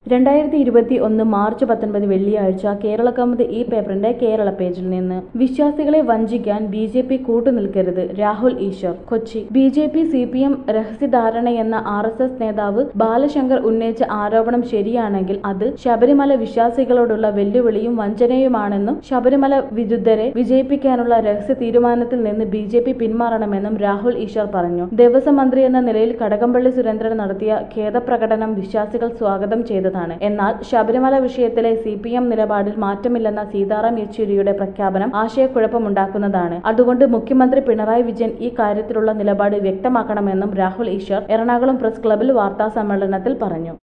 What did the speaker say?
2021 March 19 വെള്ളിയാഴ്ച കേരളകൗമുദി ഈ പേപ്പറിന്റെ കേരള പേജിൽ നിന്ന് വിശ്വാസികളെ വഞ്ചിക്കാൻ ബി.ജെ.പി കൂട്ടുനിൽക്കരുത് രാഹുൽ ഈശ്വർ. കൊച്ചി ബി.ജെ.പി സി.പി.എം രഹസ്യധാരണയെന്ന ആർ.എസ്.എസ് നേതാവ് ബാലശങ്കർ ഉന്നയിച്ച ആരോപണം ശരിയാണെങ്കിൽ അത് ശബരിമല വിശ്വാസികളോടുള്ള വെല്ലുവിളിയും വഞ്ചനയുമാണെന്നും ശബരിമല വിരുദ്ധരെ വിജയിപ്പിക്കാനുള്ള രഹസ്യ തീരുമാനത്തിൽ നിന്ന് ബി.ജെ.പി പിന്മാറണമെന്നും രാഹുൽ ഈശ്വർ പറഞ്ഞു. ദേവസ്വം മന്ത്രി എന്ന നിലയിൽ കടകംപള്ളി സുരേന്ദ്രൻ നടത്തിയ ഖേദപ്രകടനം വിശ്വാസികൾ സ്വാഗതം ചെയ്തതാണ്. എന്നാൽ ശബരിമല വിഷയത്തിലെ സി.പി.എം നിലപാടിൽ മാറ്റമില്ലെന്ന സീതാറാം യെച്ചൂരിയുടെ പ്രഖ്യാപനം ആശയക്കുഴപ്പമുണ്ടാക്കുന്നതാണ്. അതുകൊണ്ട് മുഖ്യമന്ത്രി പിണറായി വിജയൻ ഈ കാര്യത്തിലുള്ള നിലപാട് വ്യക്തമാക്കണമെന്നും രാഹുൽ ഈശ്വർ എറണാകുളം പ്രസ് ക്ലബ്ബിൽ വാർത്താസമ്മേളനത്തിൽ പറഞ്ഞു.